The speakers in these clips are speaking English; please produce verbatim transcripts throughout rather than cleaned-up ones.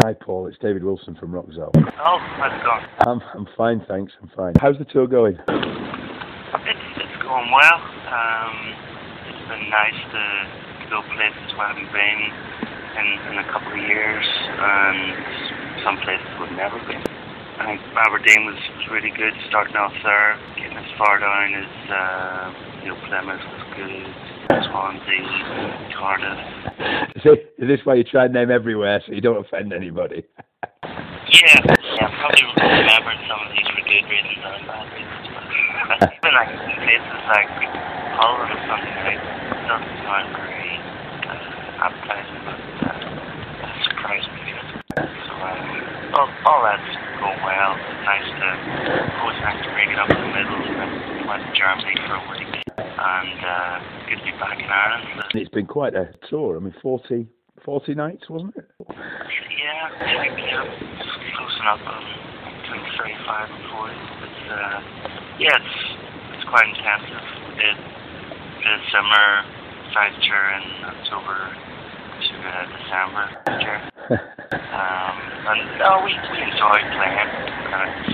Hi Paul, it's David Wilson from Rockzone. Oh, how's it going? I'm I'm fine, thanks. I'm fine. How's the tour going? It's it's going well. Um, it's been nice to, to go places where I haven't been in in a couple of years, and some places we've never been. I think Aberdeen was, was really good starting off there. Getting as far down as uh, you know, Plymouth was good. Swansea, Cardiff. See, is this why you try and name everywhere so you don't offend anybody? Yeah, yeah, probably remember some of these were good reasons and bad reasons. But even like places like Hull or something like it doesn't sound very uh, appetizing, but uh, that surprised me. So um, all, all that's going well. It's nice to, always nice to break it up in the middle. I went to Germany for a week. And uh, good to be back in Ireland. So. It's been quite a tour. I mean, forty, forty nights, wasn't it? Yeah, I think yeah, close enough. Um, between thirty-five and forty. It's uh, yeah, it's it's quite intensive. We did did a summer side tour in October to uh, December this year. um, and oh, we we enjoyed playing. And it's,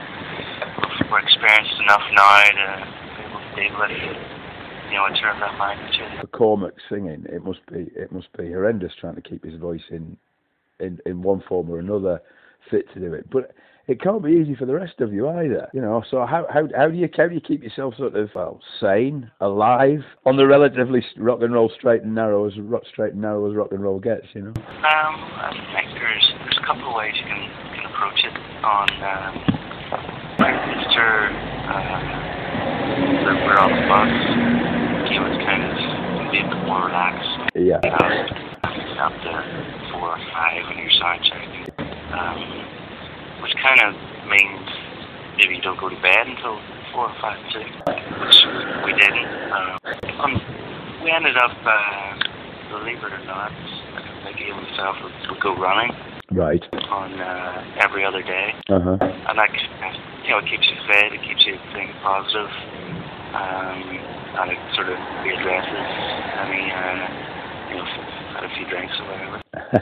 uh, we're experienced enough now to. With, you know, a term that magnitude. For Cormac singing, it must be it must be horrendous trying to keep his voice in, in, in one form or another fit to do it. But it can't be easy for the rest of you either. You know, so how how how do you how do you keep yourself sort of well, sane, alive on the relatively rock and roll straight and narrow as rock straight and narrow as rock and roll gets? You know. Um, I think there's there's a couple of ways you can can approach it. On um, like Mister Uh, So we're on the bus, you know, it's kind of a bit more relaxed. Yeah. You know, it's up to four or five when you're sound checking. Um, which kind of means maybe you don't go to bed until four or five too, which we didn't. Um, um, we ended up, uh, believe it or not, Mickey and myself would, would go running. Right. On uh, every other day. Uh-huh. And that, you know, it keeps you fed, it keeps you thinking positive, um, and it sort of readdresses any, uh, you know, had a few drinks or whatever.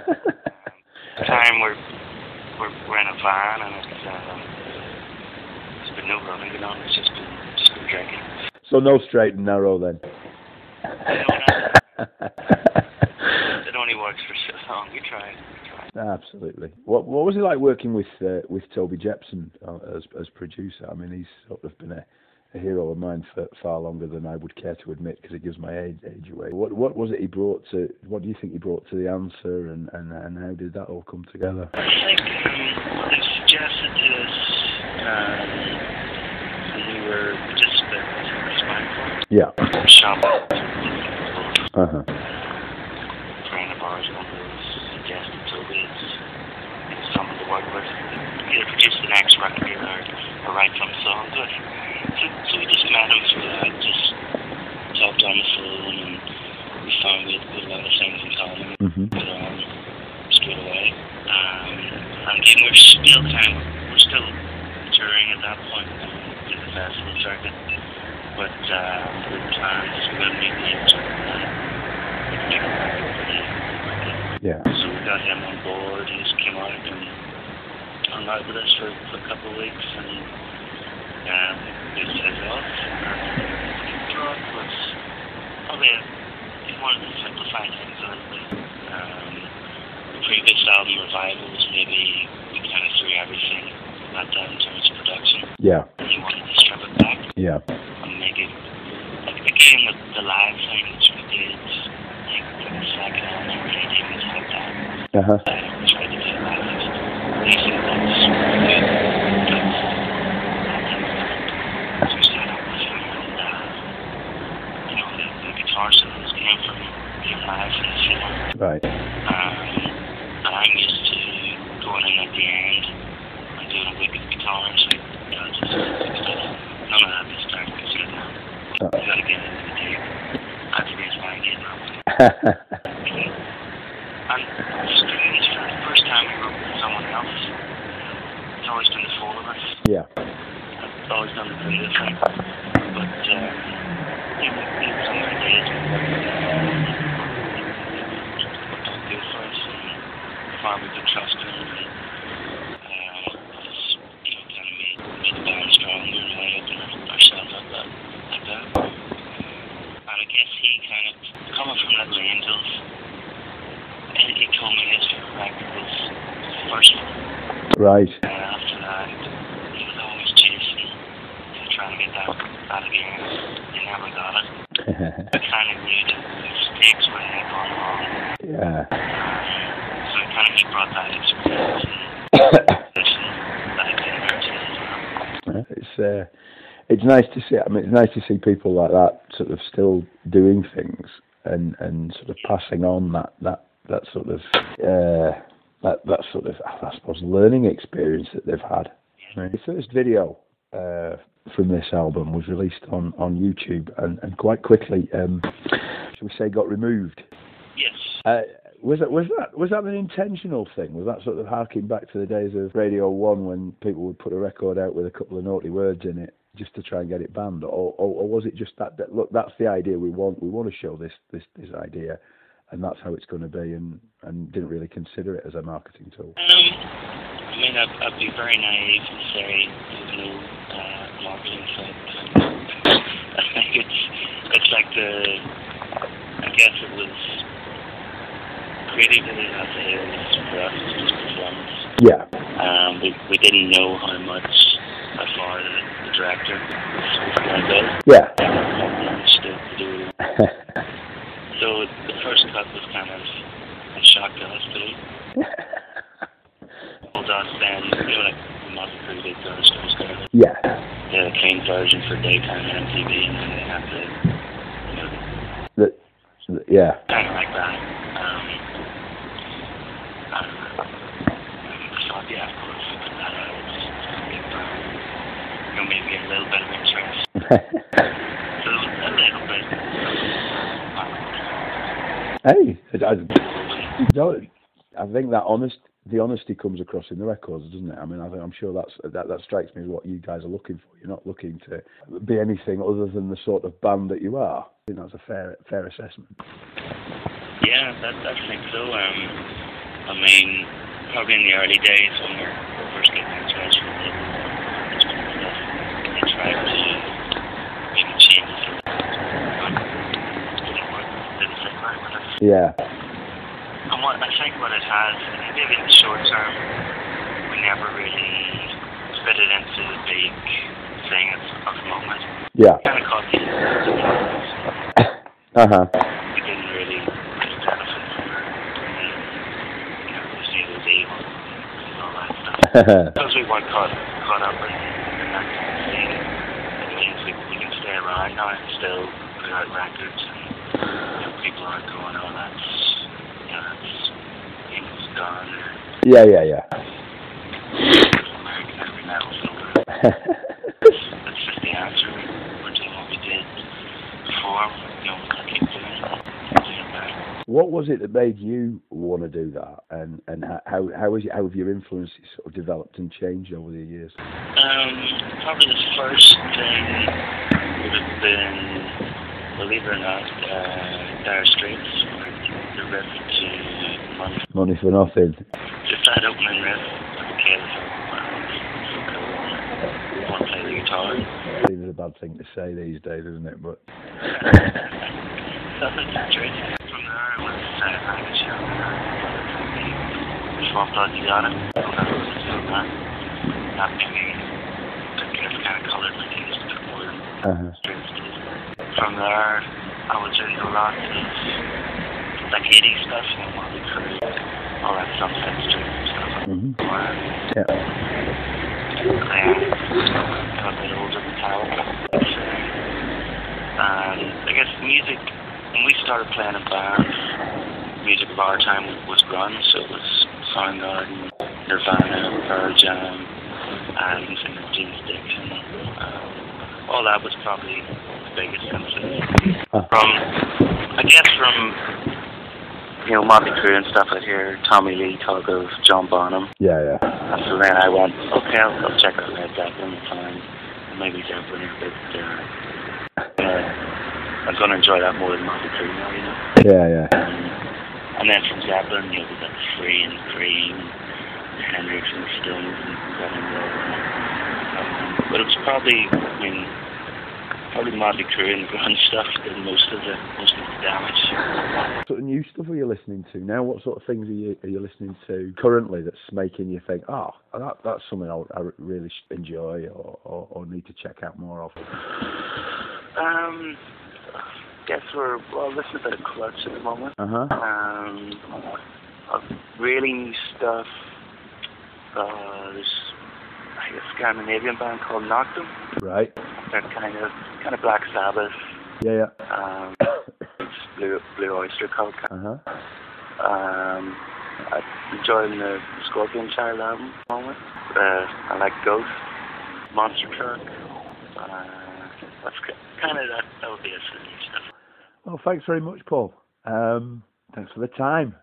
um, time we're, we're we're in a van and it's uh, it's been no running going on. It's just been just been drinking. So no straight and narrow then. It only works for so long. We tried. Absolutely. What what was it like working with uh, with Toby Jepson uh, as as producer? I mean, he's sort of been a, a hero of mine for far longer than I would care to admit because he gives my age age away. What what was it he brought to? What do you think he brought to the answer, and, and, and how did that all come together? I think um, they suggested to us um, when we were participants in the Spine Yeah. Shop. Uh huh. A friend of ours suggested Toby as someone to work with, either produce the next record or, or write some songs with. So, so we just met him through that, just talked on the phone, and we found we had a lot of things in common. Mm-hmm. Put on straight away. Um, and again, we're still kind of, we're still touring at that point in the festival circuit, but uh, the plans is we're going to meet each other and make a record for the Yeah. So we got him on board. He just came out and hung out with us for, for a couple of weeks, and um, he set off. And the drug was probably a, one of the simplifying things a little bit. Um, the previous album, Revivals, maybe we kind of threw everything at that in terms of production. Yeah. And he wanted to strip it back. Yeah. And make it, like, again, the, the live thing which we did. The second album really didn't have that. Uh-huh. Uh, we tried to do that. They said that's really good. That's, that's we set up with him, and uh, you know, the, the guitar solos came from being live from the floor. Right. Um, and I'm used to going in at the end and doing a week of guitars, and you know, just stuff. None of that this time because you know, we got to get into the tape. That's the reason why I get that. And just doing this for the first time we wrote with someone else. It's always been the four of us. Yeah. I've always done the creative thing. But, um, you know, we have some ideas of what we good for us and far we could trust to him. And, um, just, you know, kind of made, made the band stronger and way open ourselves up that, like that. And I guess he kind of, coming from Little Angels, he, he told me his favorite record was the first one. Right. And after that, he was always chasing, you know, trying to get that, that again. He never got it. I kind of knew that the mistakes were had gone wrong. Yeah. Um, so kind of he brought that experience and vision that I didn't learn to as well. It's uh, it's nice to see. I mean, it's nice to see people like that sort of still doing things and, and sort of passing on that that that sort of uh, that that sort of I suppose learning experience that they've had. Right. The first video uh, from this album was released on, on YouTube and, and quite quickly, um, shall we say, got removed. Yes. Uh, was that was that was that an intentional thing? Was that sort of harking back to the days of Radio One when people would put a record out with a couple of naughty words in it just to try and get it banned, or or, or was it just that, that look, that's the idea we want we want to show this this this idea, and that's how it's going to be, and, and didn't really consider it as a marketing tool? Um, I mean, I'd, I'd be very naive to say there's no uh, marketing side to it. I think it's it's like the I guess it was creatively as it is for us, it's just performance. Yeah. Um, we we didn't know how much how far the, the director was going to go. Yeah. Much to, to do. So the first cut was kind of a shock to us too. Told us then, you know, like the Motley Crue did Girls Girls Girls. Yeah. They had a clean version for daytime M T V, and then they had to, you know, The, the, yeah. kind of like that. Um, I don't know. I thought, yeah, of course, we put that out. Just get, um, you know, maybe a little bit of interest. So a little bit. Hey, I, I, you know, I think that honest, the honesty comes across in the records, doesn't it? I mean, I think I'm sure that's that, that strikes me as what you guys are looking for. You're not looking to be anything other than the sort of band that you are. I think that's a fair fair assessment. Yeah, that, I think so. Um, I mean, probably in the early days when we're, we're first getting interest with the stuff, they tried to maybe change it. Didn't work. Didn't fit right with us. Yeah. And what I think what it has, maybe in the short term, we never really fit it into the big thing of the moment. Yeah. Kind of caught the Uh huh. we didn't really really benefit from it. You know, the Zero Evil and all that stuff. Because we weren't caught caught up in, in that kind of thing, it means we, we can stay around now and still put out records, and you know, people aren't going, oh, that's, you know, that's Eagles done, or Yeah, yeah, yeah. American heavy metal filter. That's just the answer. We're doing what we did before. You know, we'll keep doing it. What was it that made you want to do that, and and how how is it, how have your influences sort of developed and changed over the years? Um, probably the first thing would have been, believe it or not, uh, Dire Straits, the riff to Money. Money for Nothing. Just that opening riff as a kid, wow, so cool. I want to play the guitar. It's a bad thing to say these days, isn't it? But That's great. From there, it was uh, Ragged Show. Swamp Blood, You Got It. So that was that. That maybe it's kind of colored like it used to be more than uh-huh. Straight Steve. From there, I was into a lot of like eighties stuff, you know, Motley Crue, all that Sunset Strip stuff. Mm-hmm. Or, Yeah. And got a bit older Metallica. And I guess music, when we started playing in bands, music of our time was grunge, so it was Soundgarden, Nirvana, Pearl Jam, and even James Dixon. Um, all that was probably the biggest influence. Huh. From, I guess from, you know, Motley Crue and stuff, I'd hear Tommy Lee talk of John Bonham. Yeah, yeah. And so then I went, okay, I'll, I'll check out Led Zeppelin and find maybe Zeppelin, but uh, uh, I'm going to enjoy that more than Motley Crue now, you know. Yeah, yeah. Um, and then from Zeppelin, you know, we got Free and Cream, drums and rock and roll. Um, but it was probably, I mean, probably Motley Crue and grunge stuff did most of the most of the damage. What sort of new stuff are you listening to now? What sort of things are you are you listening to currently that's making you think, oh, that that's something I, I really enjoy or, or or need to check out more of? Um, I guess we're well listening to the Clutch at the moment. Uh huh. Um, of really new stuff. Uh, there's a Scandinavian band called Noctum. Right. They're kind of kind of Black Sabbath. Yeah, yeah. Um, it's Blue Blue Oyster Cult. Uh huh. Um, I'm enjoying the Scorpion Child album at the moment. Uh, I like Ghost, Monster Truck. Uh, that's kind of that. That would be it for new stuff. Well, thanks very much, Paul. Um, thanks for the time.